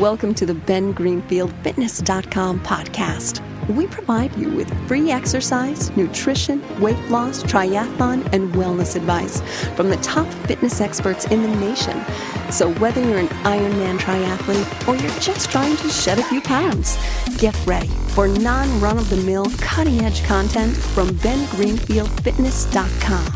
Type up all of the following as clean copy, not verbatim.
Welcome to the BenGreenfieldFitness.com podcast. We provide you with free exercise, nutrition, weight loss, triathlon, and wellness advice from the top fitness experts in the nation. So whether you're an Ironman triathlete or you're just trying to shed a few pounds, get ready for non-run-of-the-mill, cutting-edge content from BenGreenfieldFitness.com.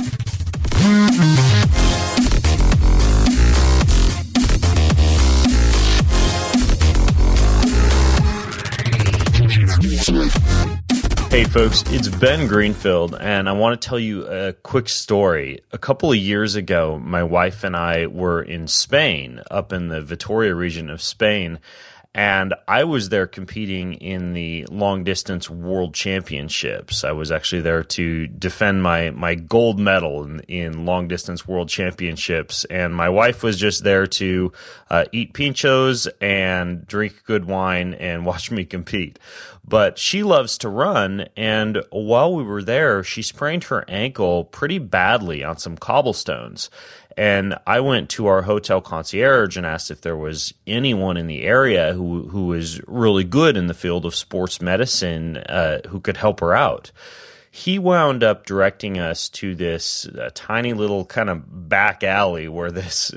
Hey folks, it's Ben Greenfield, and I want to tell you a quick story. A couple of years ago, my wife and I were in Spain, up in the Vitoria region of Spain, and I was there competing in the long-distance world championships. I was actually there to defend my gold medal in long-distance world championships, and my wife was just there to eat pinchos and drink good wine and watch me compete. But she loves to run, and while we were there, she sprained her ankle pretty badly on some cobblestones. And I went to our hotel concierge and asked if there was anyone in the area who was really good in the field of sports medicine who could help her out. He wound up directing us to this tiny little kind of back alley where this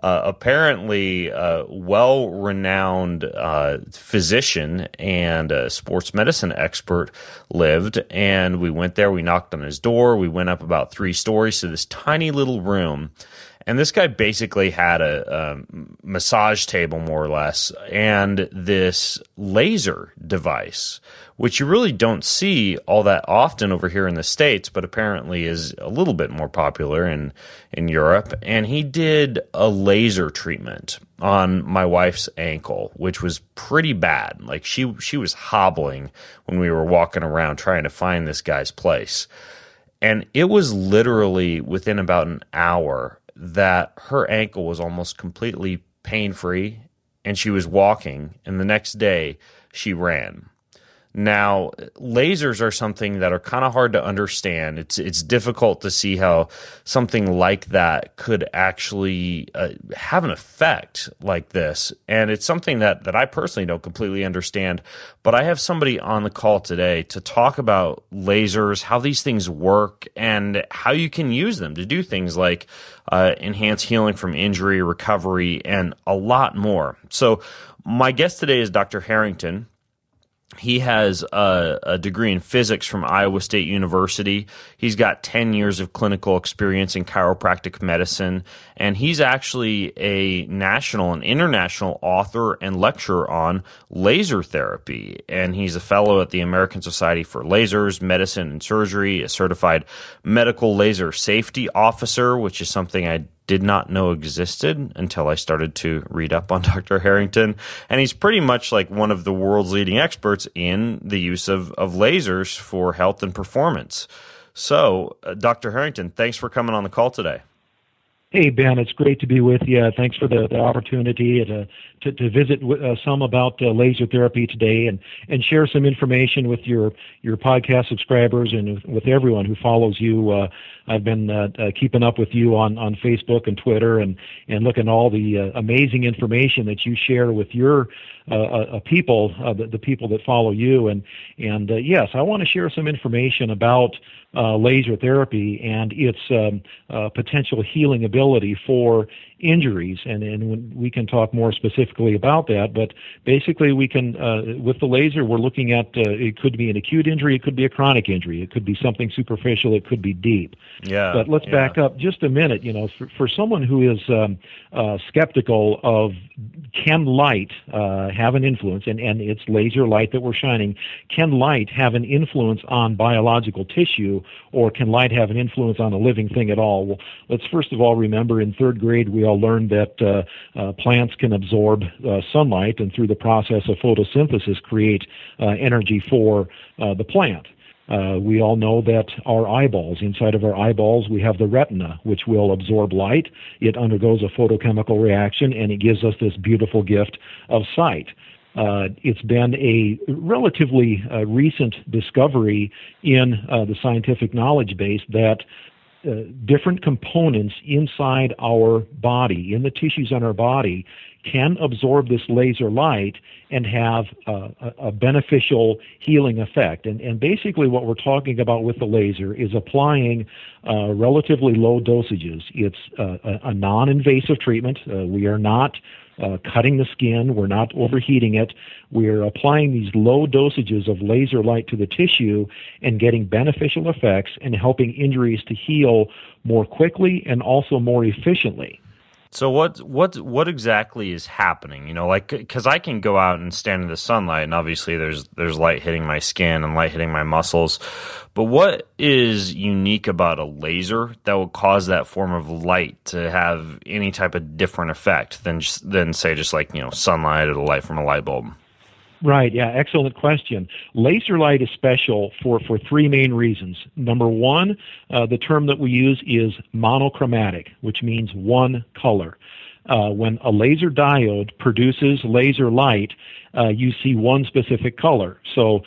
apparently well-renowned physician and sports medicine expert lived. And we went there, we knocked on his door, we went up about 3 stories to this tiny little room. And this guy basically had a massage table, more or less, and this laser device, which you really don't see all that often over here in the States, but apparently is a little bit more popular in Europe. And he did a laser treatment on my wife's ankle, which was pretty bad. Like she was hobbling when we were walking around trying to find this guy's place. And it was literally within about an hour that her ankle was almost completely pain-free, and she was walking, and the next day she ran. Now, lasers are something that are kind of hard to understand. It's difficult to see how something like that could actually have an effect like this. And it's something that I personally don't completely understand. But I have somebody on the call today to talk about lasers, how these things work, and how you can use them to do things like enhance healing from injury, recovery, and a lot more. So my guest today is Dr. Harrington. He has a degree in physics from Iowa State University. He's got 10 years of clinical experience in chiropractic medicine, and he's actually a national and international author and lecturer on laser therapy. And he's a fellow at the American Society for Lasers, Medicine, and Surgery, a certified medical laser safety officer, which is something I did not know existed until I started to read up on Dr. Harrington. And he's pretty much like one of the world's leading experts in the use of lasers for health and performance. So, Dr. Harrington, thanks for coming on the call today. Hey, Ben, it's great to be with you. Thanks for the opportunity to visit some about laser therapy today and share some information with your podcast subscribers and with everyone who follows you. I've been keeping up with you on Facebook and Twitter and looking at all the amazing information that you share with your people, the people that follow you. And yes, I want to share some information about laser therapy and its potential healing ability for injuries, and we can talk more specifically about that. But basically, we can with the laser, we're looking at it could be an acute injury, it could be a chronic injury, it could be something superficial, it could be deep. Yeah. But let's back up just a minute. You know, for someone who is skeptical of can light have an influence, and it's laser light that we're shining, can light have an influence on biological tissue, or can light have an influence on a living thing at all? Well, let's first of all remember in 3rd grade we all learned that plants can absorb sunlight, and through the process of photosynthesis create energy for the plant. We all know that our eyeballs, inside of our eyeballs, we have the retina, which will absorb light. It undergoes a photochemical reaction, and it gives us this beautiful gift of sight. It's been a relatively recent discovery in the scientific knowledge base that different components inside our body, in the tissues on our body, can absorb this laser light and have a beneficial healing effect. And basically what we're talking about with the laser is applying relatively low dosages. It's a non-invasive treatment. We are not cutting the skin. We're not overheating it. We're applying these low dosages of laser light to the tissue and getting beneficial effects and helping injuries to heal more quickly and also more efficiently. So what exactly is happening? You know, like, because I can go out and stand in the sunlight, and obviously there's light hitting my skin and light hitting my muscles. But what is unique about a laser that will cause that form of light to have any type of different effect than say just like, you know, sunlight or the light from a light bulb? Right, yeah, excellent question. Laser light is special for three main reasons. Number one, the term that we use is monochromatic, which means one color. When a laser diode produces laser light, you see one specific color. So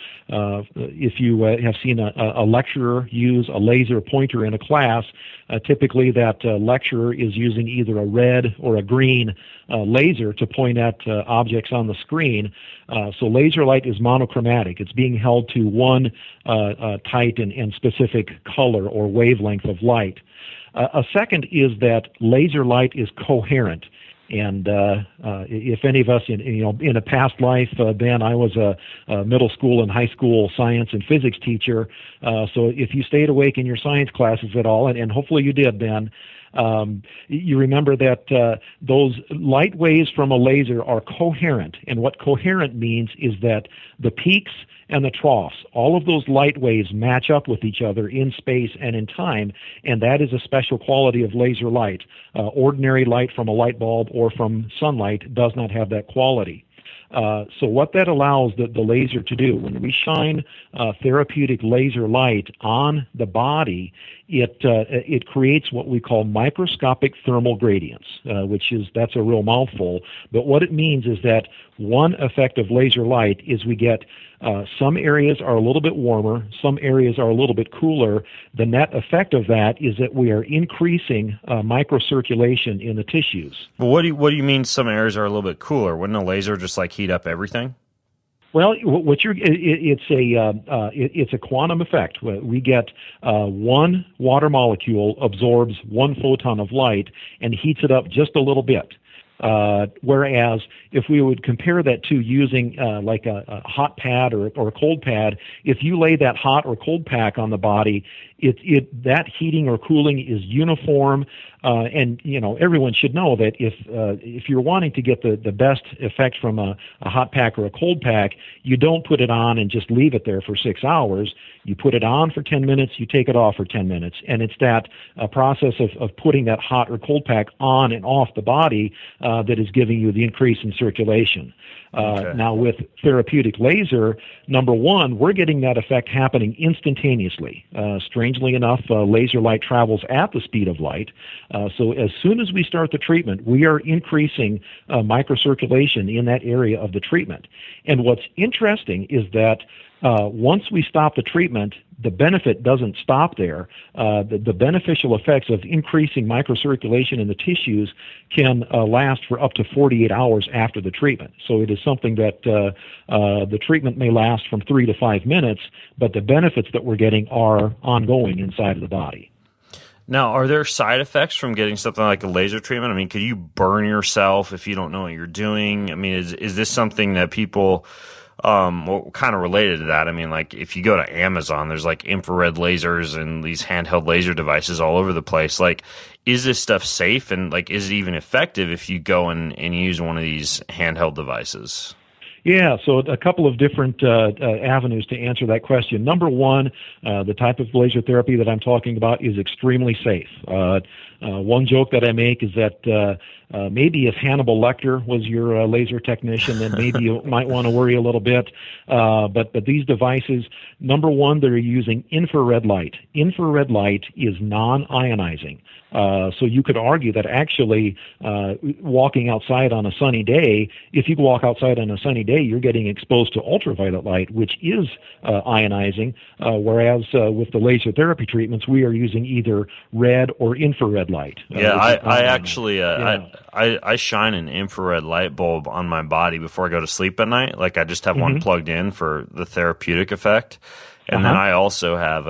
if you have seen a lecturer use a laser pointer in a class, typically that lecturer is using either a red or a green laser to point at objects on the screen. So laser light is monochromatic. It's being held to one tight and specific color or wavelength of light. A second is that laser light is coherent. And if any of us, in a past life, Ben, I was a middle school and high school science and physics teacher. So if you stayed awake in your science classes at all, and hopefully you did, Ben, you remember that those light waves from a laser are coherent. And what coherent means is that the peaks and the troughs, all of those light waves match up with each other in space and in time, and that is a special quality of laser light. Ordinary light from a light bulb or from sunlight does not have that quality. So what that allows the laser to do, when we shine therapeutic laser light on the body, it creates what we call microscopic thermal gradients, that's a real mouthful. But what it means is that one effect of laser light is we get some areas are a little bit warmer, some areas are a little bit cooler. The net effect of that is that we are increasing microcirculation in the tissues. Well, what do you mean some areas are a little bit cooler? Wouldn't a laser just like heat up everything? Well, it's a quantum effect. We get one water molecule absorbs one photon of light and heats it up just a little bit. Whereas if we would compare that to using like a hot pad or a cold pad, if you lay that hot or cold pack on the body, that heating or cooling is uniform. And everyone should know that if you're wanting to get the best effect from a hot pack or a cold pack, you don't put it on and just leave it there for 6 hours. You put it on for 10 minutes, you take it off for 10 minutes. And it's that process of putting that hot or cold pack on and off the body that is giving you the increase in circulation. Okay. Now with therapeutic laser, number one, we're getting that effect happening instantaneously. Strangely enough, laser light travels at the speed of light. So as soon as we start the treatment, we are increasing microcirculation in that area of the treatment. And what's interesting is that once we stop the treatment, the benefit doesn't stop there. The beneficial effects of increasing microcirculation in the tissues can last for up to 48 hours after the treatment. So it is something that the treatment may last from 3 to 5 minutes, but the benefits that we're getting are ongoing inside of the body. Now, are there side effects from getting something like a laser treatment? I mean, could you burn yourself if you don't know what you're doing? I mean, is this something that people... well, kind of related to that, I mean, like if you go to Amazon, there's like infrared lasers and these handheld laser devices all over the place. Like, is this stuff safe, and like, is it even effective if you go and use one of these handheld devices? Yeah, so a couple of different avenues to answer that question. Number one, the type of laser therapy that I'm talking about is extremely safe. One joke that I make is that maybe if Hannibal Lecter was your laser technician, then maybe you might want to worry a little bit. But these devices, number one, they're using infrared light. Infrared light is non-ionizing. So you could argue that actually walking outside on a sunny day, if you walk outside on a sunny day, you're getting exposed to ultraviolet light, which is ionizing, whereas with the laser therapy treatments, we are using either red or infrared light. I actually I shine an infrared light bulb on my body before I go to sleep at night. Like I just have one plugged in for the therapeutic effect. And then I also have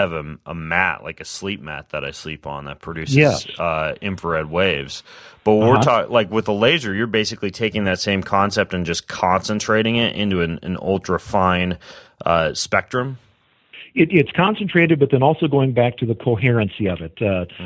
a mat, like a sleep mat that I sleep on that produces infrared waves. But we're talking like with a laser, you're basically taking that same concept and just concentrating it into an ultra fine spectrum. It's concentrated, but then also going back to the coherency of it.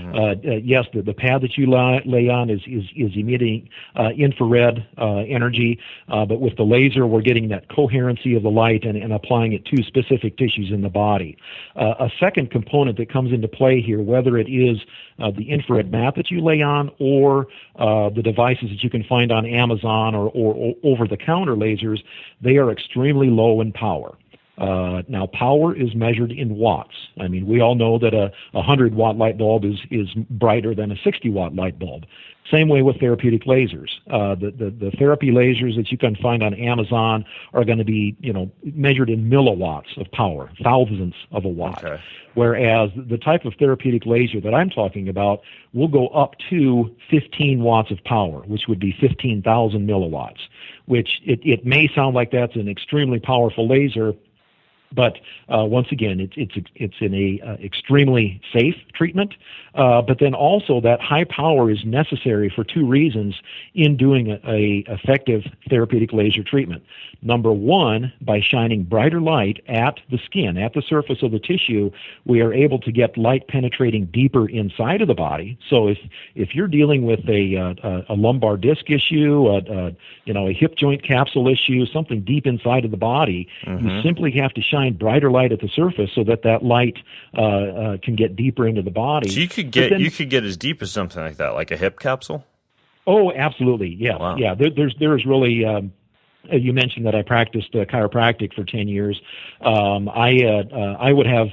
Yes, the pad that you lay on is emitting infrared energy, but with the laser, we're getting that coherency of the light and applying it to specific tissues in the body. A second component that comes into play here, whether it is the infrared mat that you lay on or the devices that you can find on Amazon or over-the-counter lasers, they are extremely low in power. Now, power is measured in watts. I mean, we all know that a 100-watt light bulb is brighter than a 60-watt light bulb. Same way with therapeutic lasers. The therapy lasers that you can find on Amazon are going to be, measured in milliwatts of power, thousandths of a watt. Okay. Whereas the type of therapeutic laser that I'm talking about will go up to 15 watts of power, which would be 15,000 milliwatts, which it may sound like that's an extremely powerful laser. But once again, it's in a extremely safe treatment. But then also that high power is necessary for two reasons in doing a effective therapeutic laser treatment. Number one, by shining brighter light at the skin, at the surface of the tissue, we are able to get light penetrating deeper inside of the body. So if you're dealing with a lumbar disc issue, a hip joint capsule issue, something deep inside of the body, you simply have to shine brighter light at the surface so that light can get deeper into the body. So you could get as deep as something like that, like a hip capsule? Oh, absolutely. Yeah. Wow. Yeah. There's really you mentioned that I practiced chiropractic for 10 years. I would have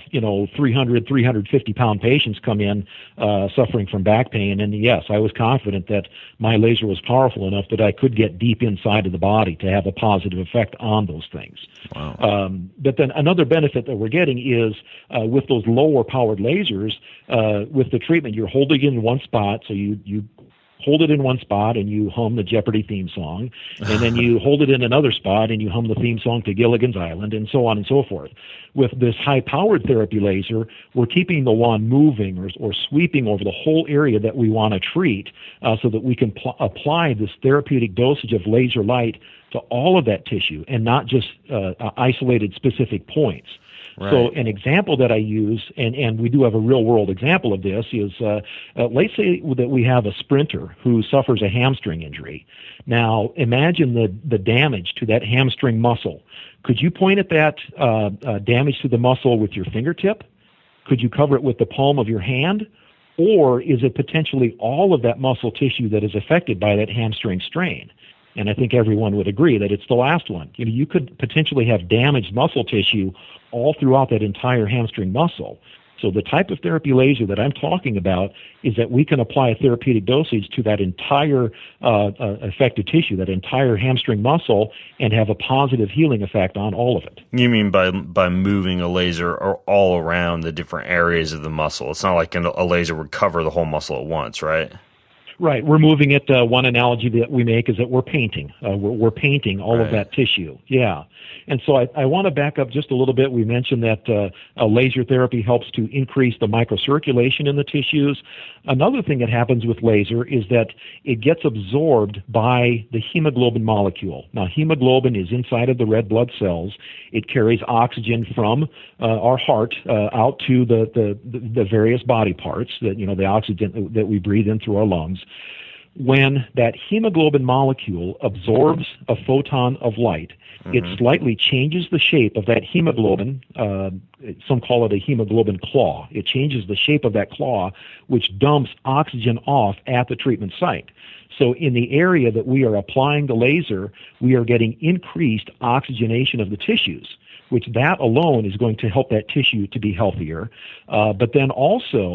350 pound patients come in suffering from back pain, and yes, I was confident that my laser was powerful enough that I could get deep inside of the body to have a positive effect on those things. Wow. But then another benefit that we're getting is with those lower powered lasers, with the treatment, you're holding it in one spot, so you hold it in one spot and you hum the Jeopardy theme song, and then you hold it in another spot and you hum the theme song to Gilligan's Island, and so on and so forth. With this high-powered therapy laser, we're keeping the wand moving or sweeping over the whole area that we want to treat so that we can apply this therapeutic dosage of laser light to all of that tissue and not just isolated specific points. Right. So an example that I use, and we do have a real-world example of this, is let's say that we have a sprinter who suffers a hamstring injury. Now, imagine the damage to that hamstring muscle. Could you point at that damage to the muscle with your fingertip? Could you cover it with the palm of your hand? Or is it potentially all of that muscle tissue that is affected by that hamstring strain? And I think everyone would agree that it's the last one. You could potentially have damaged muscle tissue all throughout that entire hamstring muscle. So the type of therapy laser that I'm talking about is that we can apply a therapeutic dosage to that entire affected tissue, that entire hamstring muscle, and have a positive healing effect on all of it. You mean by moving a laser all around the different areas of the muscle? It's not like a laser would cover the whole muscle at once, right? Right. We're moving it. One analogy that we make is that we're painting. We're painting all of that tissue. Yeah. And so I want to back up just a little bit. We mentioned that laser therapy helps to increase the microcirculation in the tissues. Another thing that happens with laser is that it gets absorbed by the hemoglobin molecule. Now, hemoglobin is inside of the red blood cells. It carries oxygen from our heart out to the various body parts, the oxygen that we breathe in through our lungs. When that hemoglobin molecule absorbs a photon of light, it slightly changes the shape of that hemoglobin. Some call it a hemoglobin claw. It changes the shape of that claw, which dumps oxygen off at the treatment site. So in the area that we are applying the laser, we are getting increased oxygenation of the tissues, which that alone is going to help that tissue to be healthier. But then also,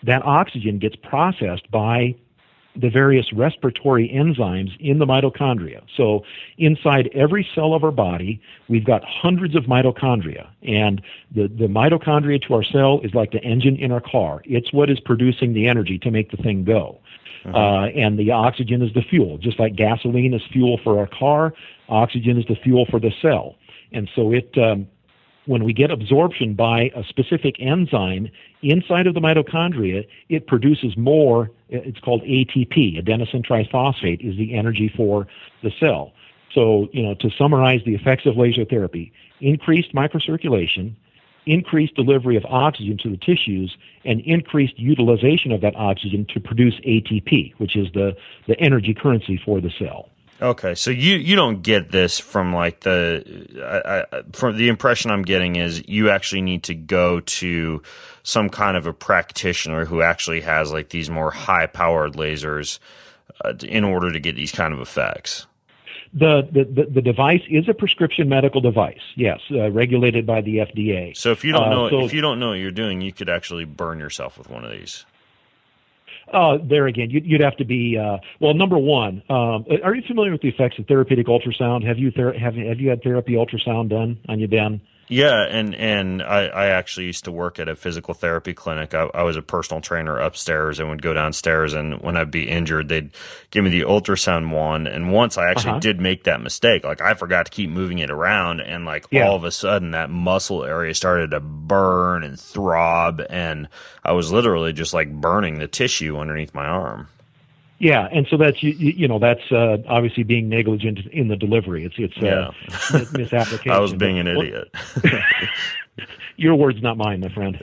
that oxygen gets processed by the various respiratory enzymes in the mitochondria. So inside every cell of our body, we've got hundreds of mitochondria. And the mitochondria to our cell is like the engine in our car. It's what is producing the energy to make the thing go. And the oxygen is the fuel. Just like gasoline is fuel for our car, oxygen is the fuel for the cell. And so when we get absorption by a specific enzyme inside of the mitochondria, it produces more. It's called ATP, adenosine triphosphate, is the energy for the cell. So, to summarize the effects of laser therapy: increased microcirculation, increased delivery of oxygen to the tissues, and increased utilization of that oxygen to produce ATP, which is the energy currency for the cell. Okay, so you don't get this from like from the impression I'm getting is you actually need to go to some kind of a practitioner who actually has like these more high-powered lasers in order to get these kind of effects. The device is a prescription medical device, yes, regulated by the FDA. So if you don't know if you don't know what you're doing, you could actually burn yourself with one of these. There again, you'd have to be well. Number one, are you familiar with the effects of therapeutic ultrasound? Have you had therapy ultrasound done on you, Ben? Yeah, and I actually used to work at a physical therapy clinic. I was a personal trainer upstairs and would go downstairs, and when I'd be injured, they'd give me the ultrasound one. And once I actually did make that mistake, like I forgot to keep moving it around, and all of a sudden that muscle area started to burn and throb, and I was literally just like burning the tissue underneath my arm. Yeah, and so that's that's obviously being negligent in the delivery. It's misapplication. I was being an idiot. Your words, not mine, my friend.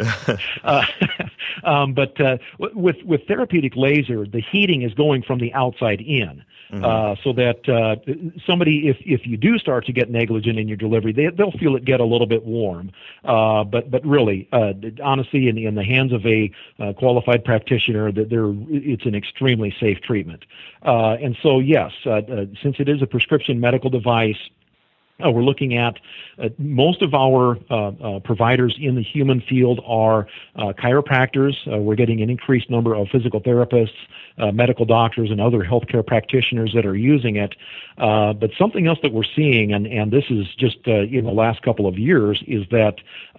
But with therapeutic laser, the heating is going from the outside in. So that somebody, if you do start to get negligent in your delivery, they'll feel it get a little bit warm. But really, honestly, in the hands of a qualified practitioner, it's an extremely safe treatment. And so, yes, since it is a prescription medical device, we're looking at most of our providers in the human field are chiropractors. We're getting an increased number of physical therapists, medical doctors, and other healthcare practitioners that are using it. But something else that we're seeing, and this is just in the last couple of years, is that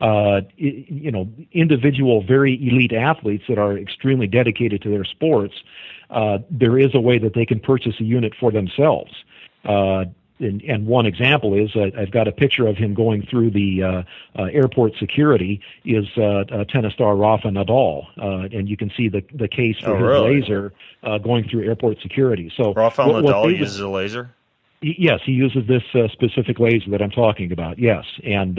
individual, very elite athletes that are extremely dedicated to their sports, there is a way that they can purchase a unit for themselves. And one example is I've got a picture of him going through the airport security is tennis star Rafa Nadal, and you can see the case for his laser going through airport security. So Rafa Nadal uses a laser? Yes, he uses this specific laser that I'm talking about, yes. And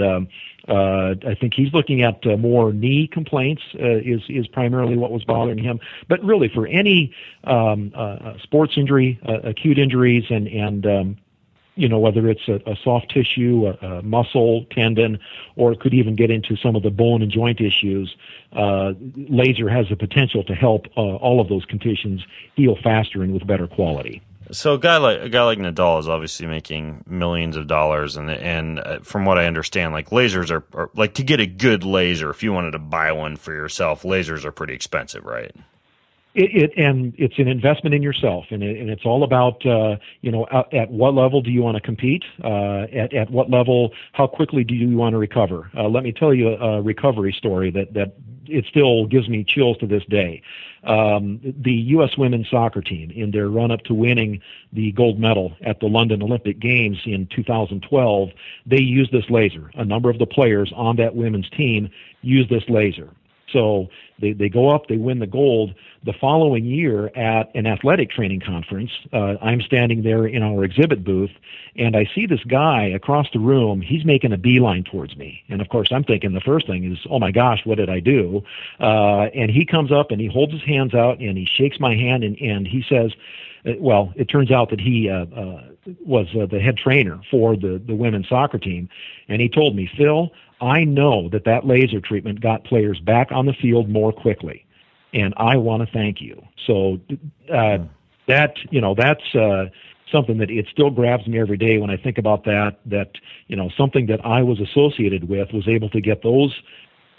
I think he's looking at more knee complaints is primarily what was bothering him. But really for any sports injury, acute injuries, and whether it's a soft tissue, a muscle, tendon, or it could even get into some of the bone and joint issues, laser has the potential to help all of those conditions heal faster and with better quality. So a guy like Nadal is obviously making millions of dollars, and from what I understand, like lasers are like, to get a good laser, if you wanted to buy one for yourself, lasers are pretty expensive, right? And it's an investment in yourself, and it's all about at what level do you want to compete? At what level? How quickly do you want to recover? Let me tell you a recovery story that it still gives me chills to this day. The U.S. women's soccer team, in their run-up to winning the gold medal at the London Olympic Games in 2012, they used this laser. A number of the players on that women's team used this laser. So they go up, they win the gold. The following year at an athletic training conference, I'm standing there in our exhibit booth, and I see this guy across the room. He's making a beeline towards me. And, of course, I'm thinking the first thing is, oh, my gosh, what did I do? And he comes up, and he holds his hands out, and he shakes my hand, and he says, well, it turns out that he was the head trainer for the women's soccer team. And he told me, Phil, I know that laser treatment got players back on the field more quickly, and I want to thank you. So that's something that it still grabs me every day when I think about that something that I was associated with was able to get those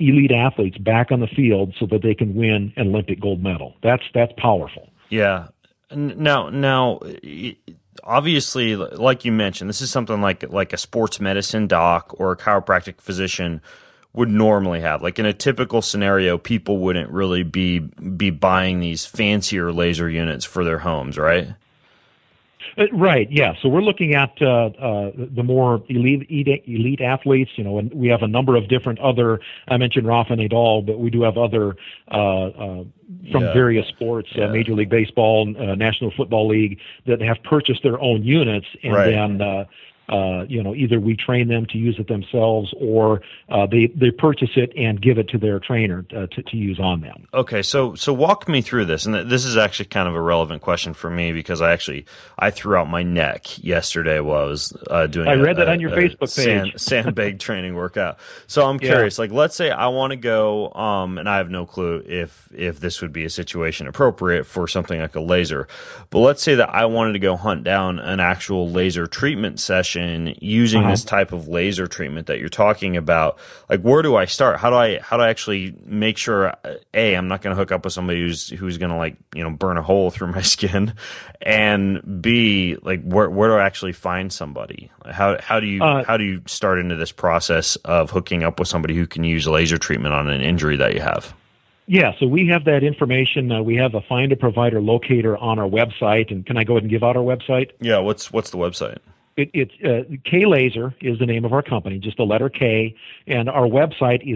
elite athletes back on the field so that they can win an Olympic gold medal. That's powerful. Yeah. Now, obviously, like you mentioned, this is something like a sports medicine doc or a chiropractic physician would normally have. Like in a typical scenario, people wouldn't really be buying these fancier laser units for their homes, right? Right. Yeah. So we're looking at the more elite athletes. And we have a number of different other. I mentioned Rafa Nadal, but we do have other from various sports, Major League Baseball, National Football League, that have purchased their own units, and then either we train them to use it themselves, or they purchase it and give it to their trainer to use on them. Okay, so walk me through this, and this is actually kind of a relevant question for me because I threw out my neck yesterday while I was doing. I read that on your Facebook page. Sandbag training workout. So I'm curious. Like, let's say I want to go, and I have no clue if this would be a situation appropriate for something like a laser, but let's say that I wanted to go hunt down an actual laser treatment session using this type of laser treatment that you're talking about. Like, where do I start? How do I actually make sure A, I'm not going to hook up with somebody who's going to burn a hole through my skin, and B, like where do I actually find somebody? How do you start into this process of hooking up with somebody who can use laser treatment on an injury that you have? Yeah, so we have that information. We have a Find a Provider locator on our website, and can I go ahead and give out our website? Yeah, what's the website? It's K Laser is the name of our company, just the letter K, and our website is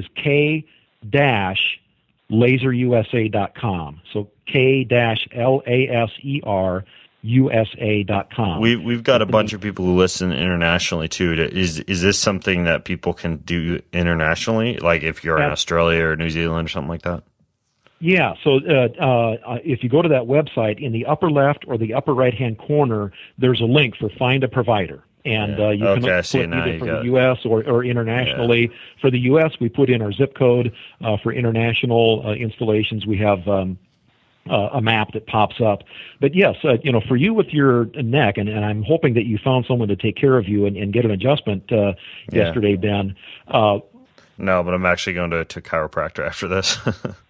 k-laserusa.com. So k-laserusa.com. We've got a bunch of people who listen internationally too. Is this something that people can do internationally? Like if you're in Australia or New Zealand or something like that? Yeah, so if you go to that website, in the upper left or the upper right-hand corner, there's a link for Find a Provider. And you can put either for the U.S. or internationally. Yeah. For the U.S., we put in our zip code. For international installations, we have a map that pops up. But yes, for you with your neck, and I'm hoping that you found someone to take care of you and get an adjustment yesterday, Ben. No, but I'm actually going to chiropractor after this.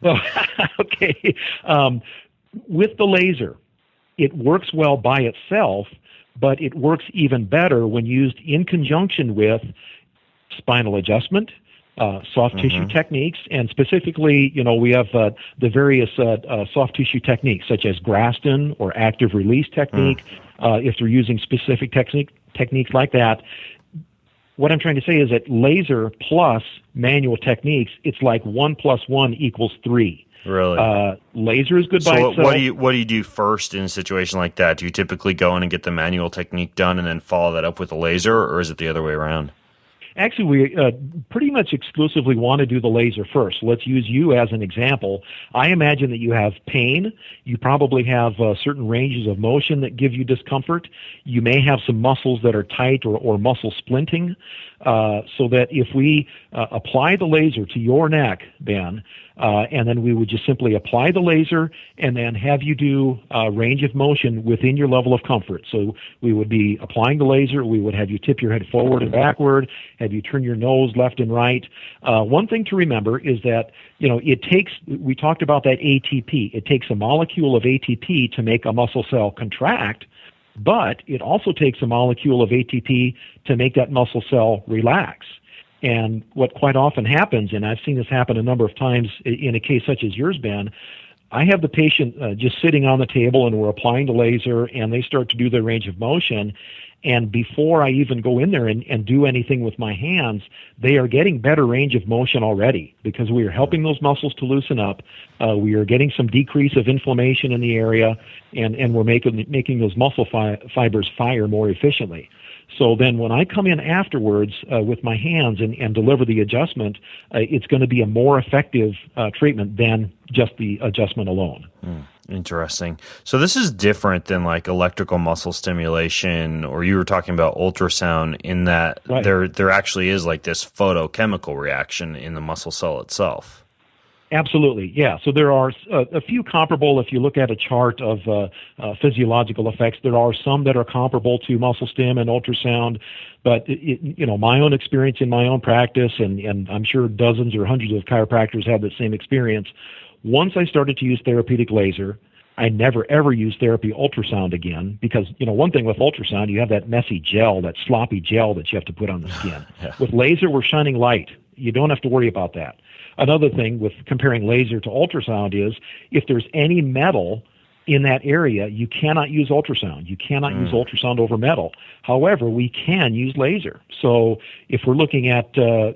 Okay. With the laser, it works well by itself, but it works even better when used in conjunction with spinal adjustment, soft tissue techniques, and specifically, we have the various soft tissue techniques, such as Graston or active release technique. If they're using specific techniques like that, what I'm trying to say is that laser plus manual techniques, it's like 1 + 1 = 3. Really? Laser is good by itself. What do you do first in a situation like that? Do you typically go in and get the manual technique done and then follow that up with a laser, or is it the other way around? Actually, we pretty much exclusively want to do the laser first. Let's use you as an example. I imagine that you have pain. You probably have certain ranges of motion that give you discomfort. You may have some muscles that are tight or muscle splinting. So that if we apply the laser to your neck, Ben, and then we would just simply apply the laser and then have you do range of motion within your level of comfort. So we would be applying the laser. We would have you tip your head forward and backward, have you turn your nose left and right. One thing to remember is that, it takes, we talked about that ATP. It takes a molecule of ATP to make a muscle cell contract, but it also takes a molecule of ATP to make that muscle cell relax. And what quite often happens, and I've seen this happen a number of times in a case such as yours, Ben, I have the patient just sitting on the table and we're applying the laser and they start to do their range of motion. And before I even go in there and do anything with my hands, they are getting better range of motion already because we are helping those muscles to loosen up. We are getting some decrease of inflammation in the area, and we're making those muscle fibers fire more efficiently. So then when I come in afterwards with my hands and deliver the adjustment, it's going to be a more effective treatment than just the adjustment alone. Interesting. So this is different than like electrical muscle stimulation, or you were talking about ultrasound, in that there actually is like this photochemical reaction in the muscle cell itself. Absolutely, yeah. So there are a few comparable. If you look at a chart of physiological effects, there are some that are comparable to muscle stim and ultrasound. But my own experience in my own practice, and I'm sure dozens or hundreds of chiropractors have the same experience. Once I started to use therapeutic laser, I never ever used therapy ultrasound again because, one thing with ultrasound, you have that messy gel, that sloppy gel that you have to put on the skin. Yeah. With laser, we're shining light. You don't have to worry about that. Another thing with comparing laser to ultrasound is if there's any metal in that area, you cannot use ultrasound. You cannot use ultrasound over metal. However, we can use laser. So if we're looking at,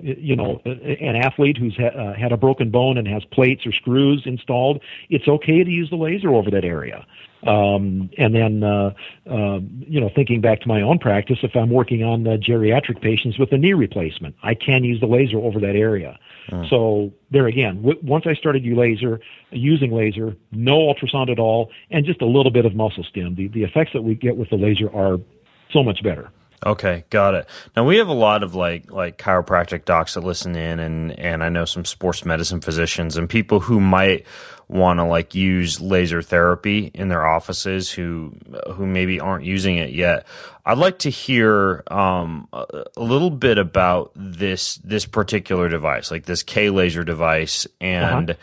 an athlete who's had a broken bone and has plates or screws installed, it's okay to use the laser over that area. And then, thinking back to my own practice, if I'm working on geriatric patients with a knee replacement, I can use the laser over that area. So there again, once I started using laser, no ultrasound at all, and just a little bit of muscle stim. The effects that we get with the laser are so much better. Okay, got it. Now we have a lot of like chiropractic docs that listen in, and I know some sports medicine physicians and people who might want to use laser therapy in their offices who maybe aren't using it yet. I'd like to hear a little bit about this particular device, like this K-laser device, and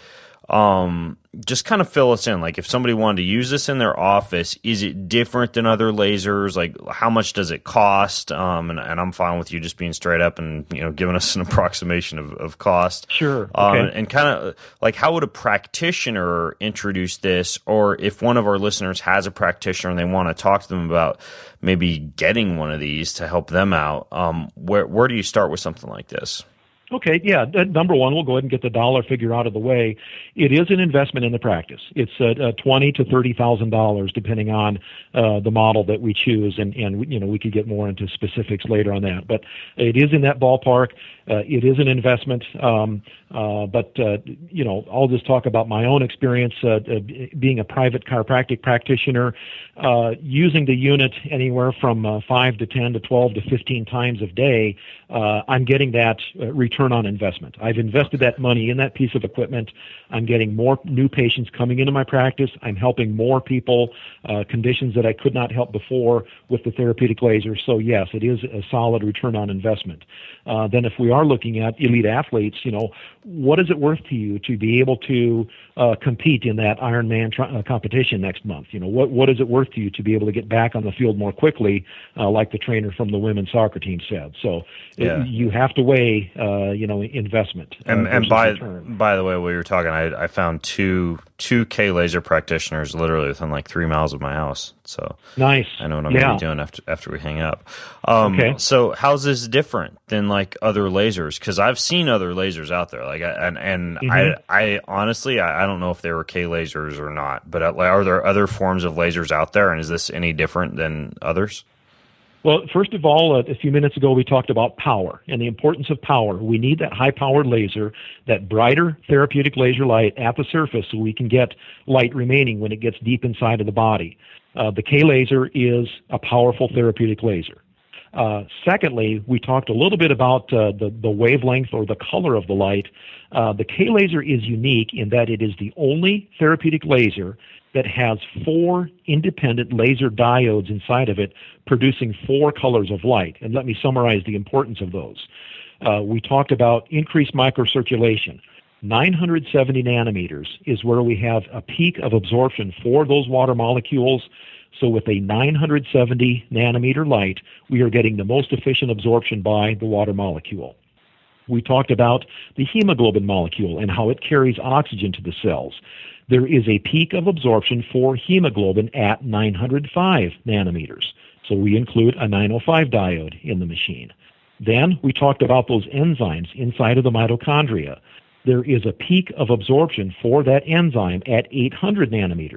just kind of fill us in. Like if somebody wanted to use this in their office, is it different than other lasers? Like how much does it cost? And I'm fine with you just being straight up and, giving us an approximation of cost. Sure. Okay. And kind of like how would a practitioner introduce this? Or if one of our listeners has a practitioner and they want to talk to them about maybe getting one of these to help them out, where do you start with something like this? Okay, yeah. Number one, we'll go ahead and get the dollar figure out of the way. It is an investment in the practice. It's $20,000 to $30,000 depending on the model that we choose, and we could get more into specifics later on that. But it is in that ballpark. It is an investment. But I'll just talk about my own experience being a private chiropractic practitioner, using the unit anywhere from 5 to 10 to 12 to 15 times a day. I'm getting that return on investment. I've invested that money in that piece of equipment. I'm getting more new patients coming into my practice. I'm helping more people, conditions that I could not help before with the therapeutic laser. So yes, it is a solid return on investment. Then if we are looking at elite athletes, what is it worth to you to be able to compete in that Ironman competition next month? What is it worth to you to be able to get back on the field more quickly, like the trainer from the women's soccer team said? So you have to weigh, investment. And by the way, while you were talking, I found two K laser practitioners literally within 3 miles of my house. So nice. I know what I'm going to be doing after we hang up. Okay. So how's this different than other lasers? Because I've seen other lasers out there. I honestly I don't know if they were K lasers or not. But are there other forms of lasers out there? And is this any different than others? Well, first of all, a few minutes ago we talked about power and the importance of power. We need that high-powered laser, that brighter therapeutic laser light at the surface so we can get light remaining when it gets deep inside of the body. The K-laser is a powerful therapeutic laser. Secondly, we talked a little bit about the wavelength or the color of the light. The K-laser is unique in that it is the only therapeutic laser that has 4 independent laser diodes inside of it producing 4 colors of light. And let me summarize the importance of those. We talked about increased microcirculation. 970 nanometers is where we have a peak of absorption for those water molecules. So with a 970 nanometer light, we are getting the most efficient absorption by the water molecule. We talked about the hemoglobin molecule and how it carries oxygen to the cells. There is a peak of absorption for hemoglobin at 905 nanometers. So we include a 905 diode in the machine. Then we talked about those enzymes inside of the mitochondria. There is a peak of absorption for that enzyme at 800 nanometers.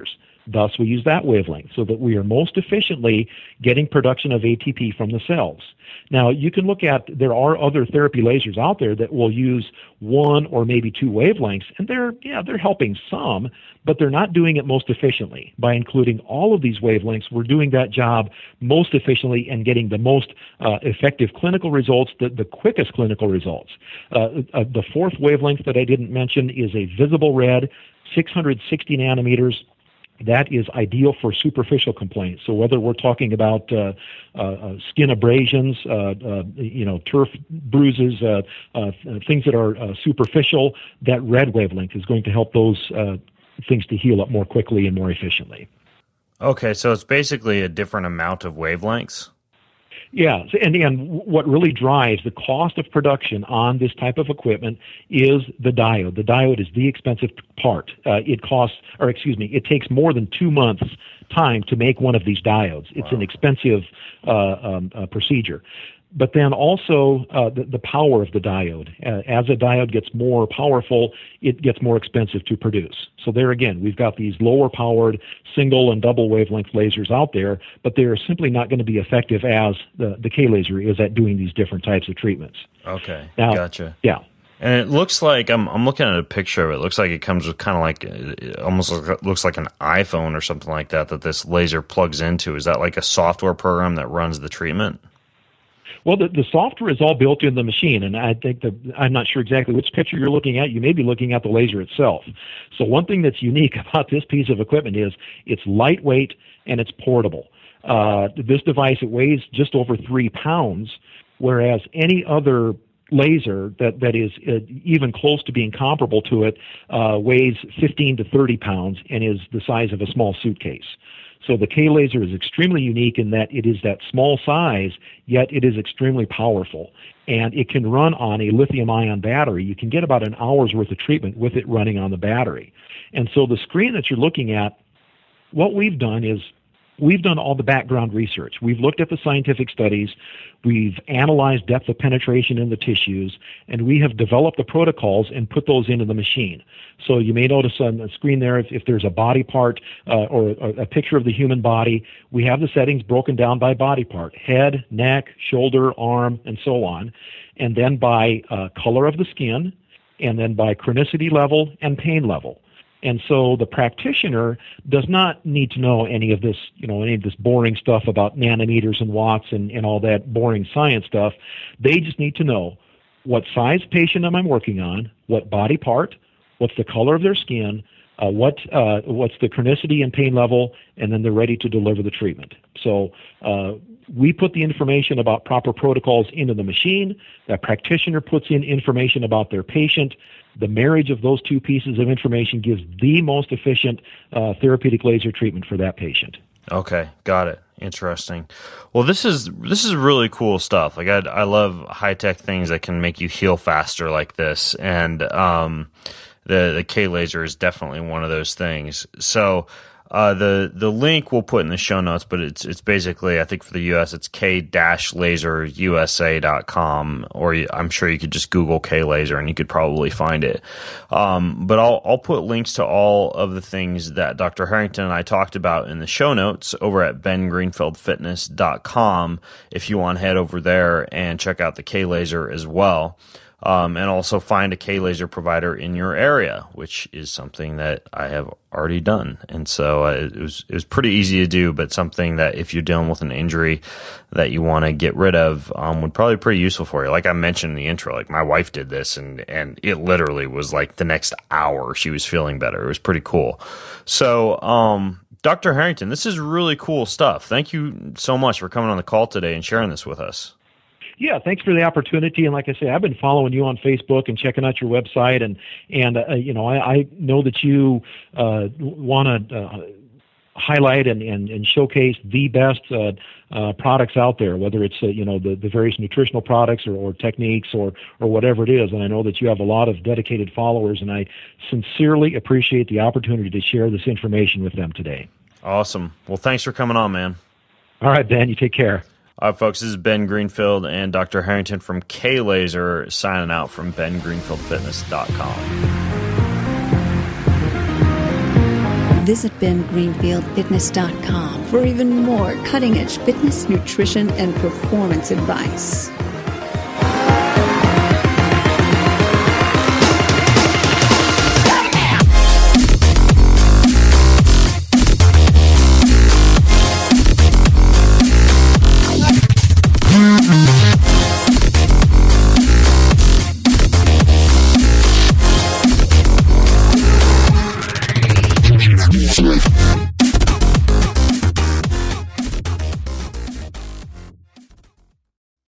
Thus, we use that wavelength so that we are most efficiently getting production of ATP from the cells. Now, you can look at, there are other therapy lasers out there that will use one or maybe two wavelengths, and they're helping some, but they're not doing it most efficiently. By including all of these wavelengths, we're doing that job most efficiently and getting the most effective clinical results, the quickest clinical results. The fourth wavelength that I didn't mention is a visible red, 660 nanometers. That is ideal for superficial complaints. So whether we're talking about skin abrasions, turf bruises, things that are superficial, that red wavelength is going to help those things to heal up more quickly and more efficiently. Okay, so it's basically a different amount of wavelengths? Yeah, and what really drives the cost of production on this type of equipment is the diode. The diode is the expensive part. It takes more than 2 months time to make one of these diodes. It's an expensive procedure. But then also the power of the diode. As a diode gets more powerful, it gets more expensive to produce. So there again, we've got these lower powered single and double wavelength lasers out there, but they're simply not going to be effective as the K laser is at doing these different types of treatments. Okay, now, gotcha. Yeah. And it looks like, I'm looking at a picture of it, it looks like it comes with kind of like, looks like an iPhone or something like that this laser plugs into. Is that like a software program that runs the treatment? Well, the software is all built in the machine, and I think I'm not sure exactly which picture you're looking at. You may be looking at the laser itself. So one thing that's unique about this piece of equipment is it's lightweight and it's portable. This device, it weighs just over 3 pounds, whereas any other laser that is even close to being comparable to it weighs 15 to 30 pounds and is the size of a small suitcase. So the K laser is extremely unique in that it is that small size, yet it is extremely powerful. And it can run on a lithium-ion battery. You can get about an hour's worth of treatment with it running on the battery. And so the screen that you're looking at, what we've done is we've done all the background research. We've looked at the scientific studies, we've analyzed depth of penetration in the tissues, and we have developed the protocols and put those into the machine. So you may notice on the screen there, if there's a body part or a picture of the human body, we have the settings broken down by body part: head, neck, shoulder, arm, and so on, and then by color of the skin, and then by chronicity level and pain level. And so the practitioner does not need to know any of this boring stuff about nanometers and watts and all that boring science stuff. They just need to know what size patient am I working on, what body part, what's the color of their skin, what's the chronicity and pain level, and then they're ready to deliver the treatment. So we put the information about proper protocols into the machine. That practitioner puts in information about their patient. The marriage of those two pieces of information gives the most efficient therapeutic laser treatment for that patient. Okay, got it. Interesting. Well, this is really cool stuff. Like I love high-tech things that can make you heal faster like this, and the K laser is definitely one of those things. So the link we'll put in the show notes, but it's basically, I think for the US it's k-laserusa.com, or I'm sure you could just Google K laser and you could probably find it. But I'll put links to all of the things that Dr. Harrington and I talked about in the show notes over at bengreenfieldfitness.com if you want to head over there and check out the K laser as well. And also find a K laser provider in your area, which is something that I have already done. And so it was pretty easy to do, but something that if you're dealing with an injury that you want to get rid of, would probably be pretty useful for you. Like I mentioned in the intro, like my wife did this and it literally was like the next hour she was feeling better. It was pretty cool. So, Dr. Harrington, this is really cool stuff. Thank you so much for coming on the call today and sharing this with us. Yeah, thanks for the opportunity. And like I say, I've been following you on Facebook and checking out your website, and I know that you want to highlight and showcase the best products out there, whether it's the various nutritional products or techniques or whatever it is. And I know that you have a lot of dedicated followers, and I sincerely appreciate the opportunity to share this information with them today. Awesome. Well, thanks for coming on, man. All right, Ben, you take care. All right, folks, this is Ben Greenfield and Dr. Harrington from K Laser signing out from bengreenfieldfitness.com. Visit BenGreenfieldFitness.com for even more cutting-edge fitness, nutrition, and performance advice.